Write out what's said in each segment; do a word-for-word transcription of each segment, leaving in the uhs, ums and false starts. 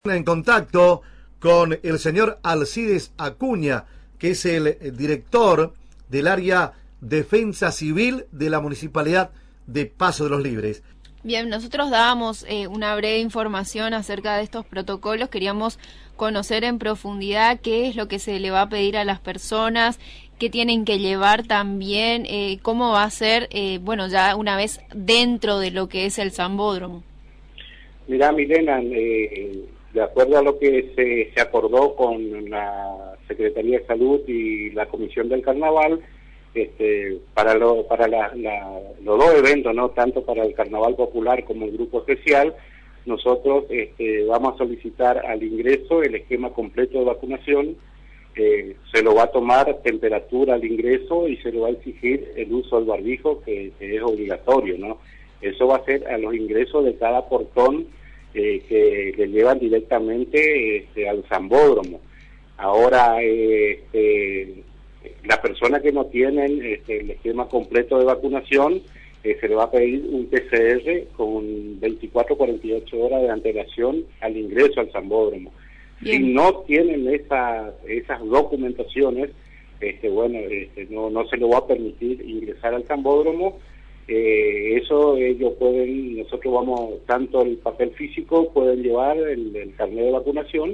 En contacto con el señor Alcides Acuña, que es el director del área Defensa Civil de la Municipalidad de Paso de los Libres. Bien, nosotros dábamos eh, una breve información acerca de estos protocolos. Queríamos conocer en profundidad qué es lo que se le va a pedir a las personas, qué tienen que llevar también, eh, cómo va a ser, eh, bueno, ya una vez dentro de lo que es el Sambódromo. Mirá, Milena, eh, de acuerdo a lo que se, se acordó con la Secretaría de Salud y la Comisión del Carnaval, este, para lo, para la, la, los dos eventos, no tanto para el Carnaval Popular como el Grupo Especial, nosotros este, vamos a solicitar al ingreso el esquema completo de vacunación. Eh, se lo va a tomar temperatura al ingreso y se le va a exigir el uso del barbijo, que, que es obligatorio, ¿no? Eso va a ser a los ingresos de cada portón eh, que le llevan directamente este, al Sambódromo. Ahora, eh, este, las personas que no tienen este, el esquema completo de vacunación, eh, se le va a pedir un P C R con veinticuatro a cuarenta y ocho horas de antelación al ingreso al Sambódromo. Bien. Si no tienen esas, esas documentaciones, este, bueno, este, no, no se le va a permitir ingresar al Sambódromo. Eh, eso ellos pueden, nosotros vamos, tanto el papel físico pueden llevar el, el carnet de vacunación,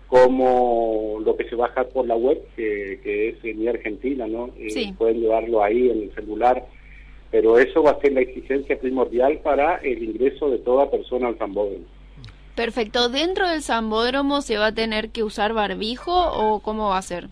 como lo que se baja por la web, que, que es Mi Argentina, ¿no? Eh, sí. Pueden llevarlo ahí en el celular, pero eso va a ser la exigencia primordial para el ingreso de toda persona al Sambódromo. Perfecto. ¿Dentro del Sambódromo se va a tener que usar barbijo o cómo va a ser?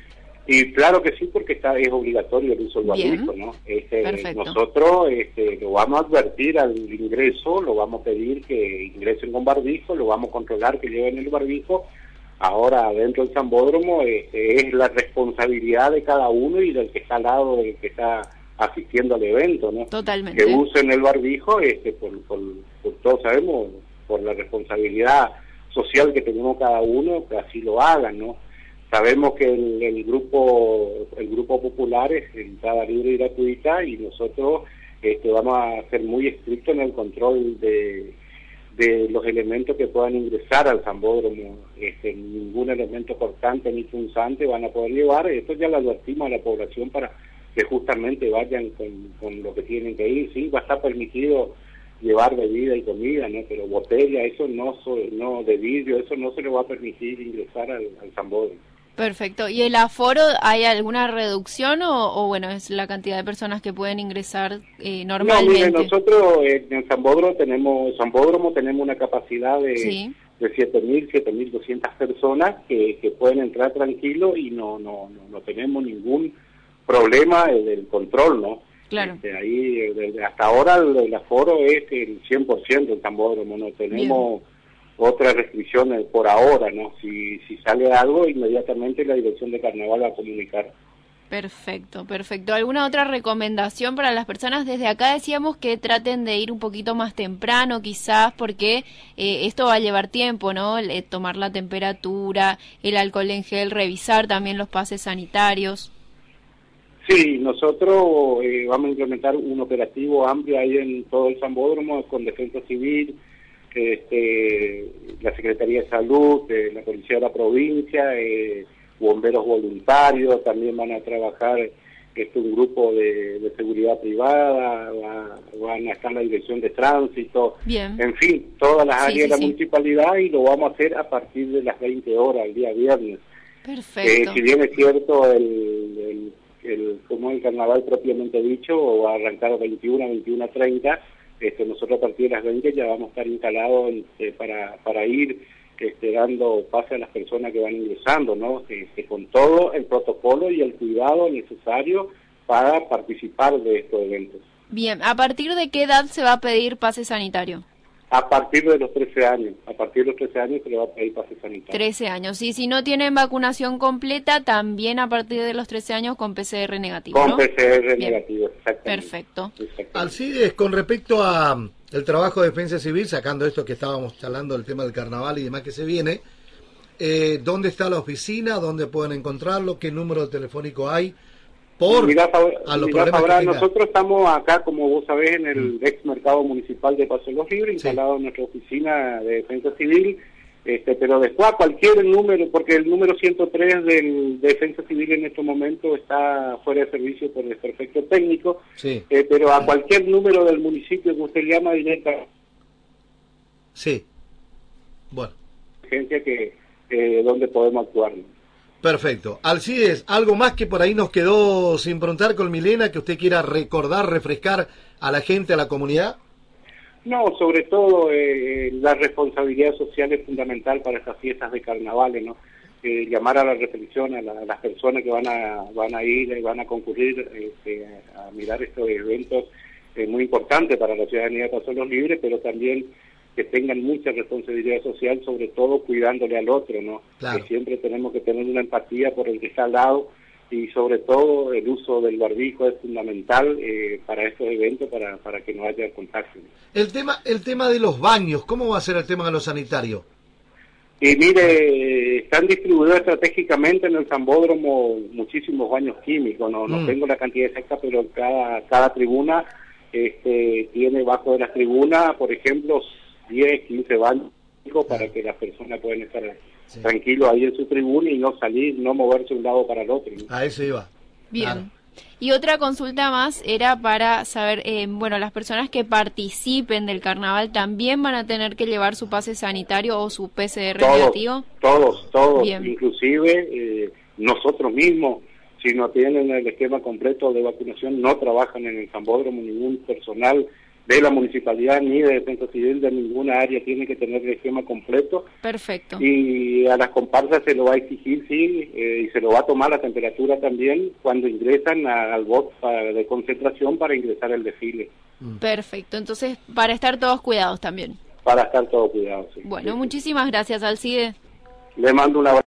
Y claro que sí, porque está, es obligatorio el uso del barbijo, ¿no? Este, nosotros este, lo vamos a advertir al ingreso, lo vamos a pedir que ingresen con barbijo, lo vamos a controlar que lleven el barbijo. Ahora, dentro del Sambódromo, este, es la responsabilidad de cada uno y del que está al lado del que está asistiendo al evento, ¿no? Totalmente. Que usen el barbijo, este, por, por, por todos sabemos, por la responsabilidad social que tenemos cada uno, que así lo hagan, ¿no? Sabemos que el, el grupo el grupo popular es entrada libre y gratuita, y nosotros este, vamos a ser muy estrictos en el control de, de los elementos que puedan ingresar al Sambódromo. Este, ningún elemento cortante ni punzante van a poder llevar. Esto ya lo advertimos a la población para que justamente vayan con, con lo que tienen que ir. Sí, va a estar permitido llevar bebida y comida, ¿no? Pero botella, eso no, so, no de vidrio, eso no se le va a permitir ingresar al, al Sambódromo. Perfecto. ¿Y el aforo, hay alguna reducción o, o bueno, es la cantidad de personas que pueden ingresar eh, normalmente? No, mire, nosotros en el Sambódromo tenemos, Sambódromo tenemos una capacidad de, sí. de siete mil, siete mil doscientas personas que, que pueden entrar tranquilos y no, no, no, no tenemos ningún problema del control, ¿no? Claro. Este, ahí, desde hasta ahora el, el aforo es el cien por ciento del Sambódromo, no tenemos Bien. otras restricciones por ahora, ¿no? Si, si sale algo, inmediatamente la Dirección de Carnaval va a comunicar. Perfecto, perfecto. ¿Alguna otra recomendación para las personas? Desde acá decíamos que traten de ir un poquito más temprano, quizás, porque eh, esto va a llevar tiempo, ¿no? El, eh, tomar la temperatura, el alcohol en gel, revisar también los pases sanitarios. Sí, nosotros eh, vamos a implementar un operativo amplio ahí en todo el Sambódromo con Defensa Civil, este, la Secretaría de Salud, eh, la Policía de la Provincia, eh, bomberos voluntarios, también van a trabajar este, un grupo de, de seguridad privada, va, van a estar en la Dirección de Tránsito, Bien. En fin, todas las sí, áreas sí, de la sí. municipalidad, y lo vamos a hacer a partir de las veinte horas, el día viernes. Perfecto. Eh, si bien es cierto, el, el El, como el carnaval propiamente dicho, va a arrancar a veintiuna, veintiuna treinta, este, nosotros a partir de las veinte ya vamos a estar instalados este, para, para ir este, dando pase a las personas que van ingresando, ¿no? Este, con todo el protocolo y el cuidado necesario para participar de estos eventos. Bien, ¿a partir de qué edad se va a pedir pase sanitario? A partir de los trece años, a partir de los trece años se le va a pedir pase sanitario. trece años, y si no tienen vacunación completa, también a partir de los trece años con P C R negativo, Con ¿no? P C R Bien. negativo, exactamente. Perfecto. Exactamente. Alcides, con respecto a el trabajo de Defensa Civil, sacando esto que estábamos charlando, el tema del carnaval y demás que se viene, eh, ¿dónde está la oficina? ¿Dónde pueden encontrarlo? ¿Qué número telefónico hay? Por mirá, a los mirá, problemas Fabra, que nosotros estamos acá, como vos sabés, en el mm. ex mercado municipal de Paso de los Libres, sí. instalado en nuestra oficina de Defensa Civil. Este, pero después a cualquier número, porque el número ciento tres del de Defensa Civil en este momento está fuera de servicio por desperfecto técnico, sí. eh, pero a cualquier número del municipio que usted llama directa. Sí. Bueno. Agencia que eh, donde podemos actuar, ¿no? Perfecto. Alcides, ¿algo más que por ahí nos quedó sin preguntar con Milena que usted quiera recordar, refrescar a la gente, a la comunidad? No, sobre todo eh, la responsabilidad social es fundamental para estas fiestas de carnavales, ¿no? Eh, llamar a la reflexión a, la, a las personas que van a van a ir y van a concurrir este, a mirar estos eventos eh, muy importantes para la ciudadanía de Paso de los Libres, pero también que tengan mucha responsabilidad social, sobre todo cuidándole al otro, ¿no? Claro. Que siempre tenemos que tener una empatía por el que está al lado, y sobre todo el uso del barbijo es fundamental eh, para estos eventos, para, para que no haya contagio. El tema, el tema de los baños, ¿cómo va a ser el tema de los sanitarios? Y mire, están distribuidos estratégicamente en el Zambódromo muchísimos baños químicos, no, no Mm. tengo la cantidad exacta, pero cada, cada tribuna este, tiene bajo de las tribunas, por ejemplo, diez, quince baños para que las personas puedan estar sí. tranquilos ahí en su tribuna y no salir, no moverse de un lado para el otro, ¿no? A eso iba. Bien. Claro. Y otra consulta más era para saber, eh, bueno, las personas que participen del carnaval también van a tener que llevar su pase sanitario o su P C R todos, negativo. Todos, todos, Bien. inclusive eh, nosotros mismos, si no tienen el esquema completo de vacunación, no trabajan en el Zambódromo, ningún personal de la municipalidad ni de Defensa Civil de ninguna área tiene que tener el esquema completo. Perfecto. Y a las comparsas se lo va a exigir, sí, eh, y se lo va a tomar la temperatura también cuando ingresan a, al box para, de concentración para ingresar al desfile. Perfecto, entonces para estar todos cuidados también. Para estar todos cuidados, sí. Bueno, sí, muchísimas gracias, Alcide. Le mando un abrazo.